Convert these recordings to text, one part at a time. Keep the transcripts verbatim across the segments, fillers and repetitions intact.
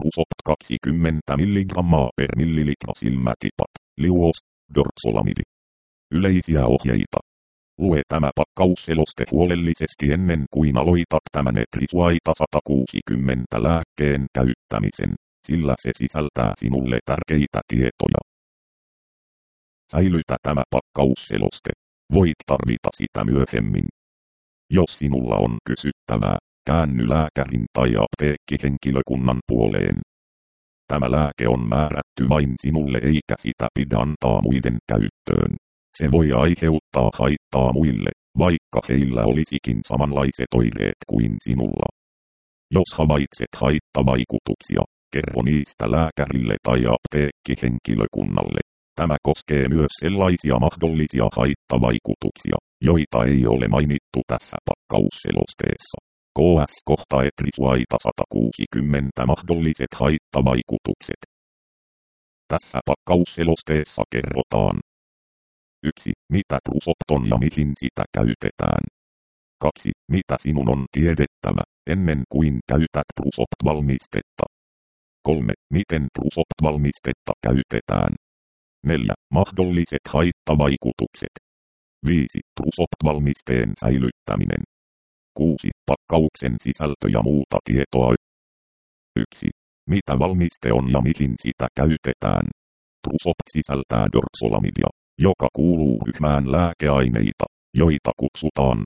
Trusopt kaksikymmentä milligrammaa per millilitra silmätipat, liuos, dorksolamidi. Yleisiä ohjeita. Lue tämä pakkausseloste huolellisesti ennen kuin aloitat tämän Etrisuaita sata kuusikymmentä lääkkeen käyttämisen, sillä se sisältää sinulle tärkeitä tietoja. Säilytä tämä pakkausseloste. Voit tarvita sitä myöhemmin. Jos sinulla on kysyttävää, käänny lääkärin tai apteekkihenkilökunnan puoleen. Tämä lääke on määrätty vain sinulle eikä sitä pidä antaa muiden käyttöön. Se voi aiheuttaa haittaa muille, vaikka heillä olisikin samanlaiset oireet kuin sinulla. Jos havaitset haittavaikutuksia, kerro niistä lääkärille tai apteekkihenkilökunnalle. Tämä koskee myös sellaisia mahdollisia haittavaikutuksia, joita ei ole mainittu tässä pakkausselosteessa. K S kohta Etrisuaita sata kuusikymmentä mahdolliset haittavaikutukset. Tässä pakkausselosteessa kerrotaan. yksi. Mitä Trusopt on ja mihin sitä käytetään. kaksi. Mitä sinun on tiedettävä, ennen kuin käytät Trusopt-valmistetta. kolme. Miten Trusopt-valmistetta käytetään. neljä. Mahdolliset haittavaikutukset. viisi. Trusopt-valmisteen säilyttäminen. kuusi. Pakkauksen sisältö ja muuta tietoa. yksi. Mitä valmiste on ja mihin sitä käytetään. Trusopt sisältää dorksolamidia, joka kuuluu ryhmään lääkeaineita, joita kutsutaan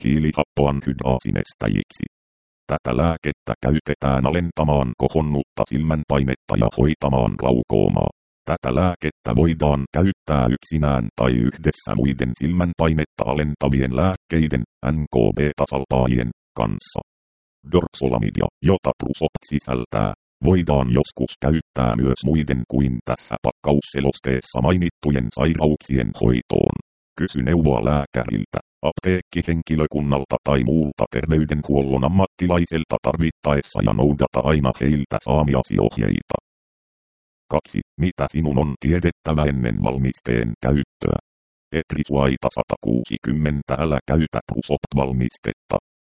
hiilihappoanhydraasinestäjiksi. Tätä lääkettä käytetään alentamaan kohonnutta silmänpainetta ja hoitamaan glaukoomaa. Tätä lääkettä voidaan käyttää yksinään tai yhdessä muiden silmänpainetta alentavien lääkkeiden, N K B-tasalpaajien, kanssa. Dorksolamidia, jota Trusopt sisältää, voidaan joskus käyttää myös muiden kuin tässä pakkausselosteessa mainittujen sairauksien hoitoon. Kysy neuvoa lääkäriltä, apteekkihenkilökunnalta tai muulta terveydenhuollon ammattilaiselta tarvittaessa ja noudata aina heiltä saamiasi ohjeita. kaksi. Mitä sinun on tiedettävä ennen valmisteen käyttöä. Etrisuaita sata kuusikymmentä Älä käytä Trusopt-valmistetta.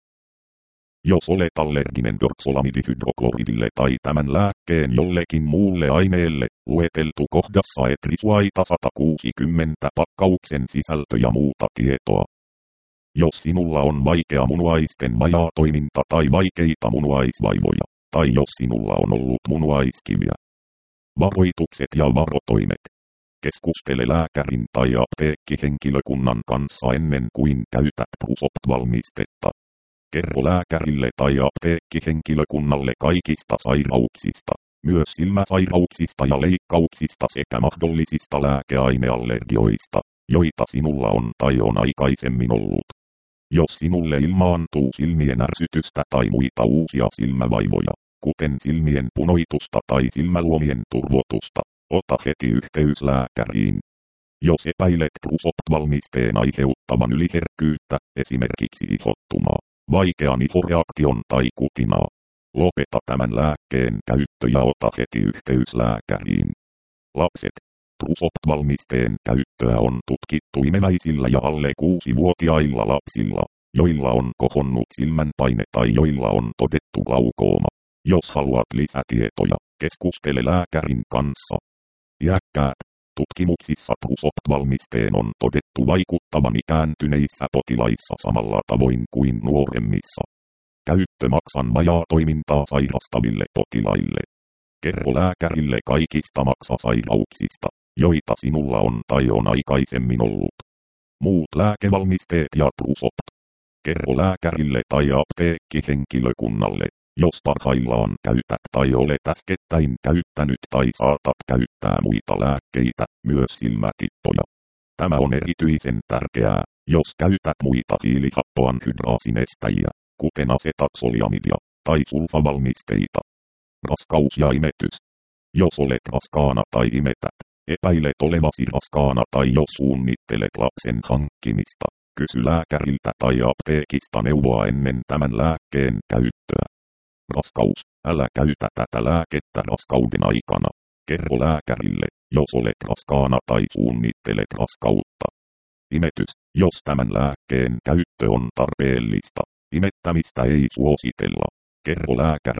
Jos olet allerginen dorksolamidihydrokloridille tai tämän lääkkeen jollekin muulle aineelle, lueteltu kohdassa Etrisuaita sata kuusikymmentä pakkauksen sisältö ja muuta tietoa. Jos sinulla on vaikea munuaisten vajaatoiminta tai vaikeita munuaisvaivoja, tai jos sinulla on ollut munuaiskiviä. Varoitukset ja varotoimet. Keskustele lääkärin tai apteekkihenkilökunnan kanssa ennen kuin käytät Trusopt-valmistetta. Kerro lääkärille tai apteekkihenkilökunnalle kaikista sairauksista, myös silmäsairauksista ja leikkauksista sekä mahdollisista lääkeaineallergioista, joita sinulla on tai on aikaisemmin ollut. Jos sinulle ilmaantuu silmien ärsytystä tai muita uusia silmävaivoja, kuten silmien punoitusta tai silmäluomien turvotusta, ota heti yhteys lääkäriin. Jos epäilet Trusopt-valmisteen aiheuttavan yliherkkyyttä, esimerkiksi ihottumaa, vaikean ihoreaktion tai kutinaa, lopeta tämän lääkkeen käyttö ja ota heti yhteys lääkäriin. Lapset. Trusopt-valmisteen käyttöä on tutkittu imeväisillä ja alle kuusivuotiailla lapsilla, joilla on kohonnut silmänpaine tai joilla on todettu glaukooma. Jos haluat lisätietoja, keskustele lääkärin kanssa. Iäkkäät. Tutkimuksissa Trusopt-valmisteen on todettu vaikuttavan ikääntyneissä potilaissa samalla tavoin kuin nuoremmissa. Käyttö maksan vajaatoimintaa sairastaville potilaille. Kerro lääkärille kaikista maksasairauksista, joita sinulla on tai on aikaisemmin ollut. Muut lääkevalmisteet ja Trusopt. Kerro lääkärille tai apteekkihenkilökunnalle, jos parhaillaan käytät tai olet äskettäin käyttänyt tai saatat käyttää muita lääkkeitä, myös silmätippoja. Tämä on erityisen tärkeää, jos käytät muita hiilihappoanhydraasinestäjiä, kuten asetaksoliamidia tai sulfavalmisteita. Raskaus ja imetys. Jos olet raskaana tai imetät, epäilet olevasi raskaana tai jos suunnittelet lapsen hankkimista, kysy lääkäriltä tai apteekista neuvoa ennen tämän lääkkeen käyttöä. Raskaus. Älä käytä tätä lääkettä raskauden aikana. Kerro lääkärille, jos olet raskaana tai suunnittelet raskautta. Imetys. Jos tämän lääkkeen käyttö on tarpeellista, imettämistä ei suositella. Kerro lääkärille,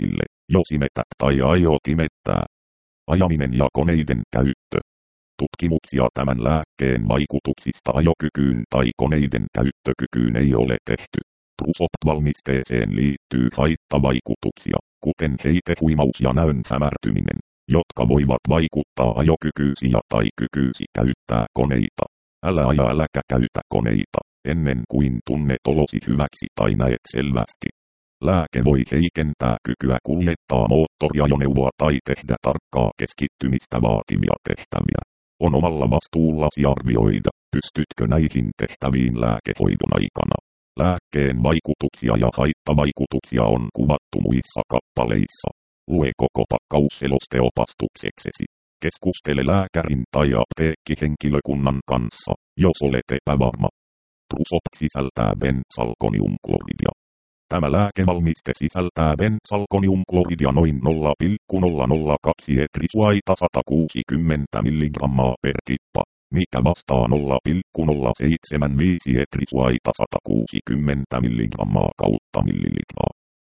jos imetät tai aiot imettää. Ajaminen ja koneiden käyttö. Tutkimuksia tämän lääkkeen vaikutuksista ajokykyyn tai koneiden käyttökykyyn ei ole tehty. Trusoft-valmisteeseen liittyy haittavaikutuksia, kuten heitehuimaus ja näön hämärtyminen, jotka voivat vaikuttaa ajokykyysi ja tai kykyysi käyttää koneita. Älä aja äläkä käytä koneita, ennen kuin tunnet olosi hyväksi tai näet selvästi. Lääke voi heikentää kykyä kuljettaa moottoriajoneuvoa tai tehdä tarkkaa keskittymistä vaativia tehtäviä. On omalla vastuullasi arvioida, pystytkö näihin tehtäviin lääkehoidon aikana. Lääkkeen vaikutuksia ja haittavaikutuksia on kuvattu muissa kappaleissa. Lue koko pakkaus selosteopastukseksesi. Keskustele lääkärin tai apteekkihenkilökunnan kanssa, jos olet epävarma. Trusoft sisältää benzalkoniumkloridia. Tämä lääkevalmiste sisältää benzalkoniumkloridia noin nolla pilkku nolla nolla kaksi etrisuaita sata kuusikymmentä milligrammaa per tippa, mikä vastaa nolla pilkku nolla seitsemän viisi etrisuaita sata kuusikymmentä milligrammaa kautta millilitraa.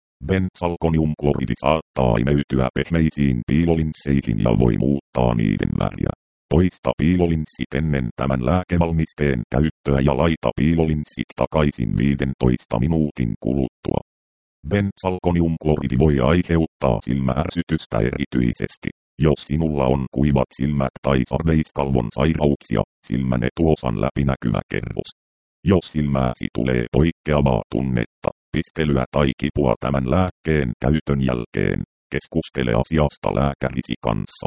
Benzalkoniumkloridi saattaa imeytyä pehmeisiin piilolinsseihin ja voi muuttaa niiden väriä. Poista piilolinssit ennen tämän lääkevalmisteen käyttöä ja laita piilolinssit takaisin viidentoista minuutin kuluttua. Benzalkoniumkloridi voi aiheuttaa silmäärsytystä erityisesti, jos sinulla on kuivat silmät tai sarveiskalvon sairauksia, silmän etuosan läpinäkyvä kerros. Jos silmääsi tulee poikkeavaa tunnetta, pistelyä tai kipua tämän lääkkeen käytön jälkeen, keskustele asiasta lääkärisi kanssa.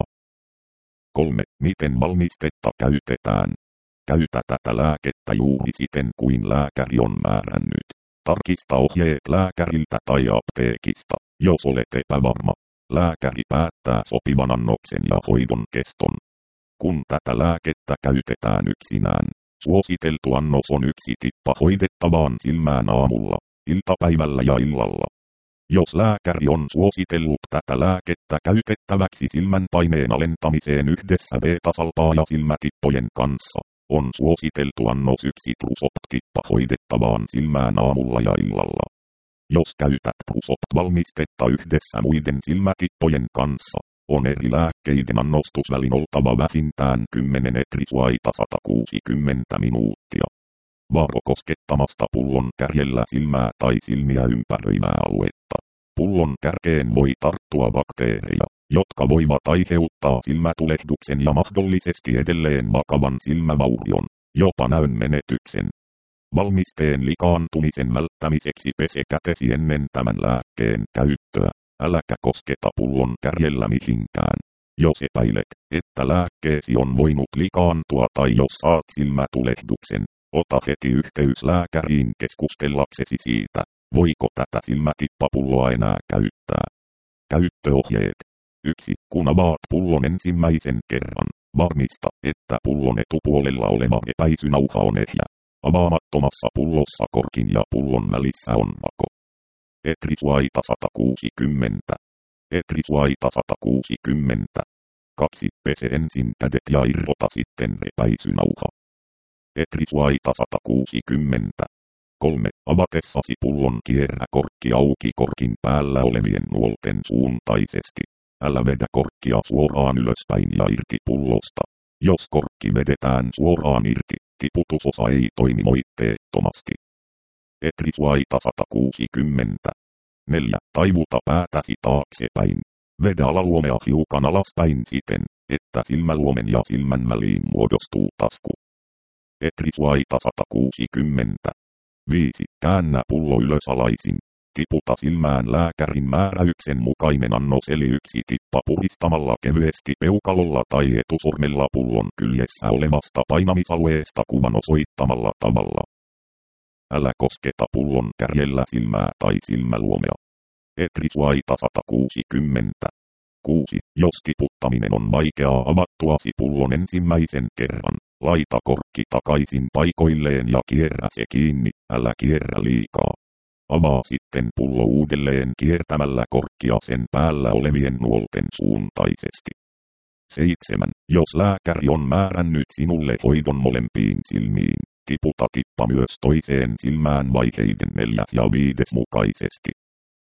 kolme. Miten valmistetta käytetään? Käytä tätä lääkettä juuri siten kuin lääkäri on määrännyt. Tarkista ohjeet lääkäriltä tai apteekista, jos olet epävarma. Lääkäri päättää sopivan annoksen ja hoidon keston. Kun tätä lääkettä käytetään yksinään, suositeltu annos on yksi tippa hoidettavaan silmään aamulla, iltapäivällä ja illalla. Jos lääkäri on suositellut tätä lääkettä käytettäväksi silmän paineen alentamiseen yhdessä beta-salpaa ja silmätippojen kanssa, on suositeltu annos yksi Trusoft-tippa hoidettavaan silmään aamulla ja illalla. Jos käytät Trusoft-valmistetta yhdessä muiden silmätippojen kanssa, on eri lääkkeiden annostusvälin oltava vähintään kymmenen etrisuaita sata kuusikymmentä minuuttia. Varo koskettamasta pullon kärjellä silmää tai silmiä ympäröivää aluetta. Pullon kärkeen voi tarttua bakteereja, jotka voivat aiheuttaa silmätulehduksen ja mahdollisesti edelleen vakavan silmävaurion, jopa näön menetyksen. Valmisteen likaantumisen välttämiseksi pese kätesi ennen tämän lääkkeen käyttöä, äläkä kosketa pullon kärjellä mihinkään. Jos epäilet, että lääkkeesi on voinut likaantua tai jos saat silmätulehduksen, ota heti yhteys lääkäriin keskustellaksesi siitä, voiko tätä silmätippapulloa enää käyttää. Käyttöohjeet. yksi. Kun avaat pullon ensimmäisen kerran, varmista, että pullon etupuolella oleva epäisynauha on ehjä. Avaamattomassa pullossa korkin ja pullon välissä on vako. Etrisuaita sata kuusikymmentä. Etrisuaita sata kuusikymmentä. kaksi. Pese ensin kädet ja irrota sitten epäisynauha. Etrisuaita sata kuusikymmentä. kolme. Avatessasi pullon kierrä korkki auki korkin päällä olevien nuolten suuntaisesti. Älä vedä korkkia suoraan ylöspäin ja irti pullosta. Jos korkki vedetään suoraan irti, tiputusosa ei toimi moitteettomasti. Etrisuaita sata kuusikymmentä. neljä. Taivuta päätäsi taaksepäin. Vedä alaluomea hiukan alaspäin siten, että silmäluomen ja silmän väliin muodostuu tasku. Etrisuaita sata kuusikymmentä. viisi. Käännä pullo ylösalaisin. Tiputa silmään lääkärin määräyksen mukainen annos eli yksi tippa puristamalla kevyesti peukalolla tai etusormella pullon kyljessä olevasta painamisalueesta kuvan osoittamalla tavalla. Älä kosketa pullon kärjellä silmää tai silmäluomea. Etrisuaita sata kuusikymmentä. kuusi. Jos tiputtaminen on vaikeaa avattuasi pullon ensimmäisen kerran, laita korkki takaisin paikoilleen ja kierrä se kiinni, älä kierrä liikaa. Avaa sitten pullo uudelleen kiertämällä korkkia sen päällä olevien nuolten suuntaisesti. seitsemän. Jos lääkäri on määrännyt sinulle hoidon molempiin silmiin, tiputa tippa myös toiseen silmään vaiheiden neljäs ja viides mukaisesti.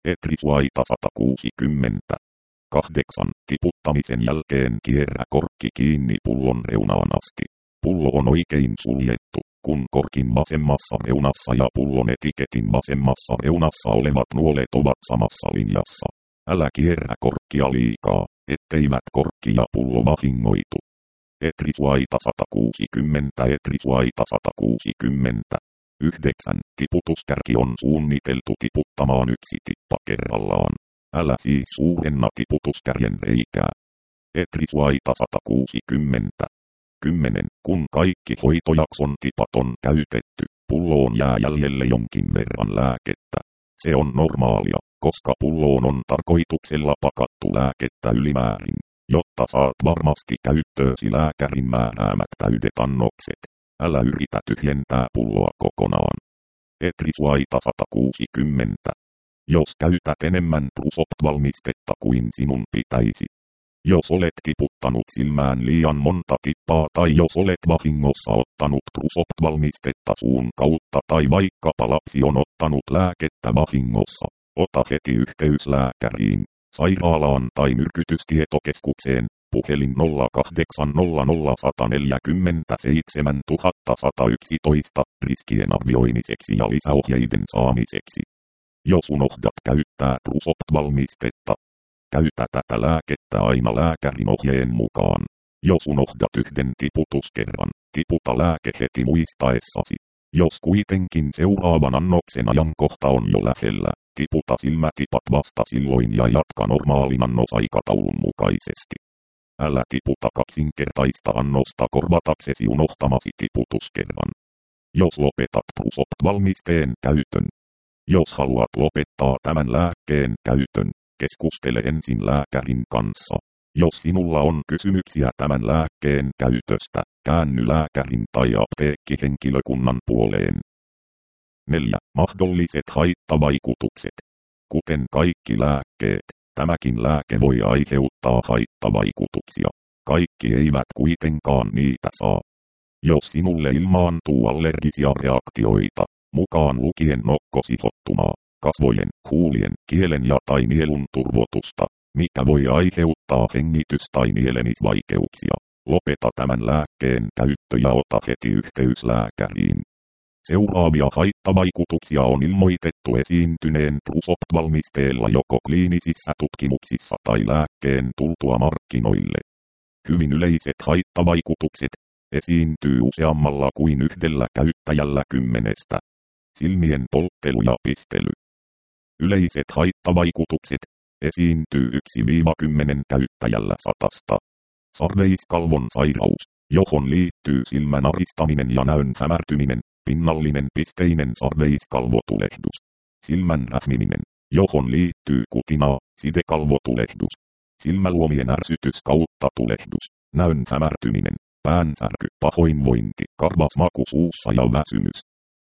Etrisuaita sata kuusikymmentä. kahdeksan. Tiputtamisen jälkeen kierrä korkki kiinni pullon reunaan asti. Pullo on oikein suljettu, kun korkin vasemmassa reunassa ja pullon etiketin vasemmassa reunassa olevat nuolet ovat samassa linjassa. Älä kierrä korkkia liikaa, etteivät korkki ja pullo vahingoitu. Etrisuaita sata kuusikymmentä. Etrisuaita sata kuusikymmentä. yhdeksän. Tiputuskärki on suunniteltu tiputtamaan yksi tippa kerrallaan. Älä siis suurenna tiputuskärjen reikää. Etrisuaita sata kuusikymmentä. kymmenen. Kun kaikki hoitojakson tipat on käytetty, pulloon jää jäljelle jonkin verran lääkettä. Se on normaalia, koska pulloon on tarkoituksella pakattu lääkettä ylimäärin, jotta saat varmasti käyttöösi lääkärin määräämät täydet annokset. Älä yritä tyhjentää pulloa kokonaan. Etrisuaita sata kuusikymmentä. Jos käytät enemmän Brusopt-valmistetta kuin sinun pitäisi. Jos olet tiputtanut silmään liian monta tippaa tai jos olet vahingossa ottanut Brusopt-valmistetta suun kautta tai vaikkapa lapsi on ottanut lääkettä vahingossa, ota heti yhteys lääkäriin, sairaalaan tai myrkytystietokeskukseen, puhelin nolla kahdeksan nolla nolla yksi neljä seitsemän yksi yksi yksi riskien arvioimiseksi ja lisäohjeiden saamiseksi. Jos unohdat käyttää Brusopt-valmistetta, käytä tätä lääkettä aina lääkärin ohjeen mukaan. Jos unohdat yhden tiputuskerran, tiputa lääke heti muistaessasi. Jos kuitenkin seuraavan annoksen ajankohta on jo lähellä, tiputa silmätipat vasta silloin ja jatka normaalin annosaikataulun mukaisesti. Älä tiputa kaksinkertaista annosta korvataksesi unohtamasi tiputuskerran. Jos lopetat Brusopt-valmisteen käytön. Jos haluat lopettaa tämän lääkkeen käytön, keskustele ensin lääkärin kanssa. Jos sinulla on kysymyksiä tämän lääkkeen käytöstä, käänny lääkärin tai apteekkihenkilökunnan puoleen. neljä. Mahdolliset haittavaikutukset. Kuten kaikki lääkkeet, tämäkin lääke voi aiheuttaa haittavaikutuksia. Kaikki eivät kuitenkaan niitä saa. Jos sinulle ilmaantuu allergisia reaktioita, mukaan lukien nokkosihottumaa, kasvojen, huulien, kielen ja tai nielun turvotusta, mikä voi aiheuttaa hengitys- tai nielemisvaikeuksia, lopeta tämän lääkkeen käyttö ja ota heti yhteys lääkäriin. Seuraavia haittavaikutuksia on ilmoitettu esiintyneen Brusopt-valmisteella joko kliinisissä tutkimuksissa tai lääkkeen tultua markkinoille. Hyvin yleiset haittavaikutukset esiintyy useammalla kuin yhdellä käyttäjällä kymmenestä. Silmien polttelu ja pistely. Yleiset haittavaikutukset esiintyy yksi kymmenen käyttäjällä satasta. Sarveiskalvon sairaus, johon liittyy silmän aristaminen ja näön hämärtyminen, pinnallinen pisteinen sarveiskalvotulehdus. Silmän rähmiminen, johon liittyy kutinaa, sidekalvotulehdus. Silmäluomien ärsytys kautta tulehdus, näön hämärtyminen, päänsärky, pahoinvointi, karvas maku suussa ja väsymys.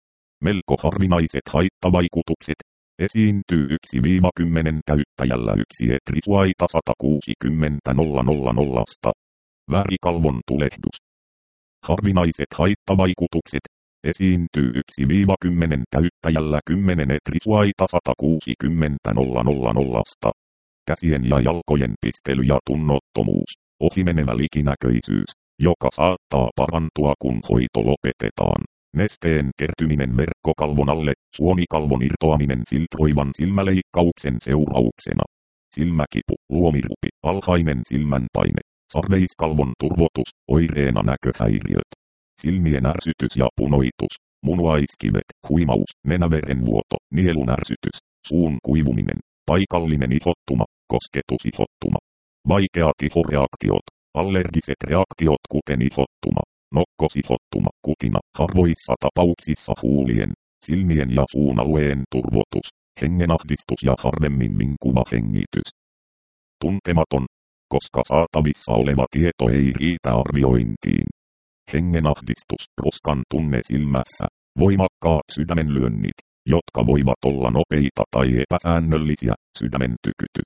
Melko harvinaiset haittavaikutukset esiintyy yksi kymmenen käyttäjällä yksi Etrisuaita sata kuusikymmentä nolla nolla nolla. Värikalvon tulehdus. Harvinaiset haittavaikutukset esiintyy yksi kymmenen käyttäjällä kymmenen Etrisuaita sata kuusikymmentä nolla nolla nolla. Käsien ja jalkojen pistely ja tunnottomuus, ohimenevä likinäköisyys, joka saattaa parantua kun hoito lopetetaan. Nesteen kertyminen verkkokalvon alle, suonikalvon irtoaminen filtroivan silmäleikkauksen seurauksena. Silmäkipu, luomirupi, alhainen silmänpaine, sarveiskalvon turvotus, oireena näköhäiriöt. Silmien ärsytys ja punoitus, munuaiskivet, huimaus, nenäverenvuoto, nielun ärsytys, suun kuivuminen, paikallinen ihottuma, kosketusihottuma. Vaikeat ihoreaktiot, allergiset reaktiot kuten ihottuma. Nokkosihottuma, kutina, harvoissa tapauksissa huulien, silmien ja suun alueen turvotus, hengenahdistus ja harvemmin vinkuva hengitys. Tuntematon, koska saatavissa oleva tieto ei riitä arviointiin. Hengenahdistus, roskan tunne silmässä, voimakkaat sydämenlyönnit, jotka voivat olla nopeita tai epäsäännöllisiä, sydämen tykytys.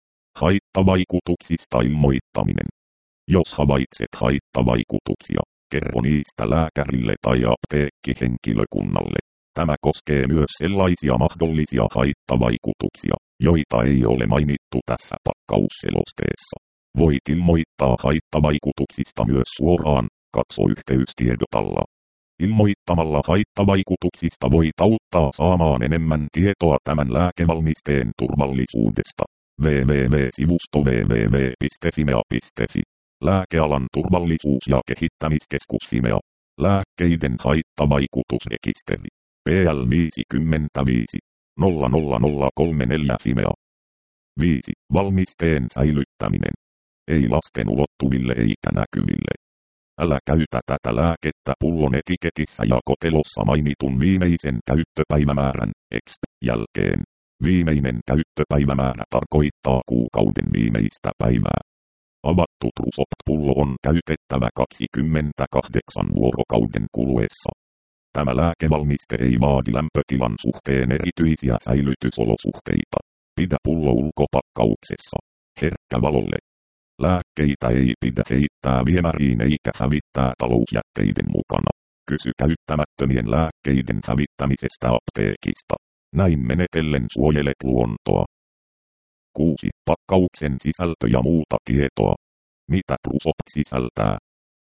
Haittavaikutuksista ilmoittaminen. Jos havaitset haittavaikutuksia, kerro niistä lääkärille tai apteekkihenkilökunnalle. Tämä koskee myös sellaisia mahdollisia haittavaikutuksia, joita ei ole mainittu tässä pakkausselosteessa. Voit ilmoittaa haittavaikutuksista myös suoraan, katso yhteystiedot alla. Ilmoittamalla haittavaikutuksista voit auttaa saamaan enemmän tietoa tämän lääkevalmisteen turvallisuudesta. www-sivusto www piste fimea piste fi. Lääkealan turvallisuus- ja kehittämiskeskus Fimea. Lääkkeiden haittavaikutusrekisteri. P L viisikymmentäviisi nolla nolla nolla kolmekymmentäneljä Fimea. viisi. Valmisteen säilyttäminen. Ei lasten ulottuville eikä näkyville. Älä käytä tätä lääkettä pullon etiketissä ja kotelossa mainitun viimeisen käyttöpäivämäärän exp. Jälkeen. Viimeinen käyttöpäivämäärä tarkoittaa kuukauden viimeistä päivää. Avattu Trusoft-pullo on käytettävä kaksikymmentäkahdeksan vuorokauden kuluessa. Tämä lääkevalmiste ei vaadi lämpötilan suhteen erityisiä säilytysolosuhteita. Pidä pullo ulkopakkauksessa. Herkkä valolle. Lääkkeitä ei pidä heittää viemäriin eikä hävittää talousjätteiden mukana. Kysy käyttämättömien lääkkeiden hävittämisestä apteekista. Näin menetellen suojelet luontoa. kuusi. Pakkauksen sisältö ja muuta tietoa. Mitä Trusoft sisältää?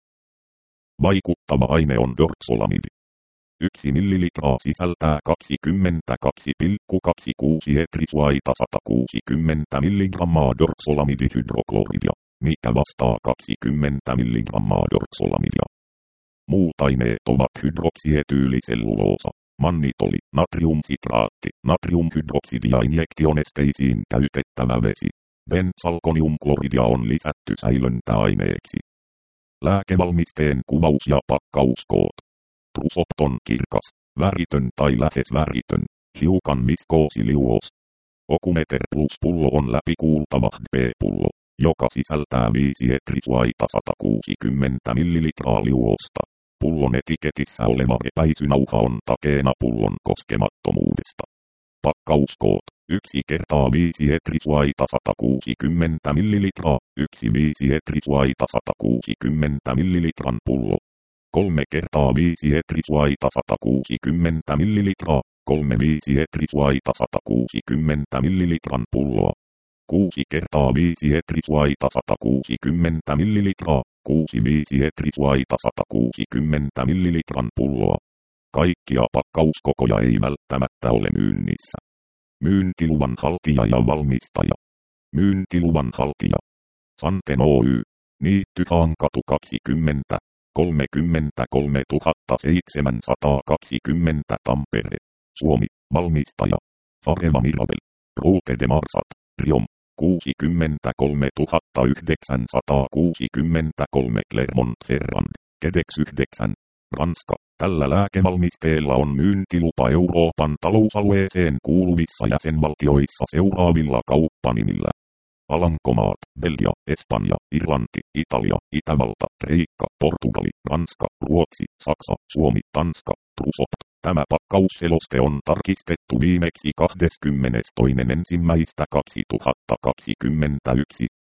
Vaikuttava aine on dorksolamidi. yksi millilitraa sisältää kaksikymmentäkaksi pilkku kaksikymmentäkuusi etrisuaita sata kuusikymmentä milligrammaa dorksolamidihydrokloridia, mikä vastaa kaksikymmentä milligrammaa dorksolamidia. Muut aineet ovat hydroksietyyliselluloosa, mannitoli, natriumsitraatti, natriumhydroksidi ja injektionesteisiin käytettävä vesi. Benzalkoniumkloridia on lisätty säilöntäaineeksi. Lääkevalmisteen kuvaus ja pakkauskoot. Trusoft on kirkas, väritön tai lähes väritön, hiukan viskoosiliuos. Ocumeter Plus pullo on läpikuultava H B-pullo, joka sisältää viisi etrisuaita sata kuusikymmentä millilitraa liuosta. Pullon etiketissä oleva epäisynauha on takeena pullon koskemattomuudesta. Pakkauskoot. yksi kertaa viisi etrisuaita sata kuusikymmentä millilitraa, yksi viisi etrisuaita sata kuusikymmentä millilitran pullo. kolme kertaa viisi etrisuaita sata kuusikymmentä millilitraa, kolme viisi etrisuaita sata kuusikymmentä millilitran pulloa. kuusi kertaa viisi etrisuaita sata kuusikymmentä millilitraa, kuusi viisi etrisuaita sata kuusikymmentä millilitran pulloa. Kaikkia pakkauskokoja ei välttämättä ole myynnissä. Myyntiluvan haltija ja valmistaja. Myyntiluvan haltija. Santen Oy. Niitty Haankatu kaksikymmentä, kolmekymmentäkolmetuhattaseitsemänsataakaksikymmentä Tampere. Suomi. Valmistaja. Fareva Mirabel. Route de Marsat. Riom. kuusikymmentäkolmetuhattayhdeksänsataakuusikymmentäkolme Clermont-Ferrand. Kedex yhdeksän. Ranska. Tällä lääkevalmisteella on myyntilupa Euroopan talousalueeseen kuuluvissa jäsenvaltioissa seuraavilla kauppanimillä. Alankomaat, Belgia, Espanja, Irlanti, Italia, Itävalta, Kreikka, Portugali, Ranska, Ruotsi, Saksa, Suomi, Tanska, Trusoft. Tämä pakkausseloste on tarkistettu viimeksi kahdeskymmenestoinen ensimmäistä kaksituhattakaksikymmentäyksi.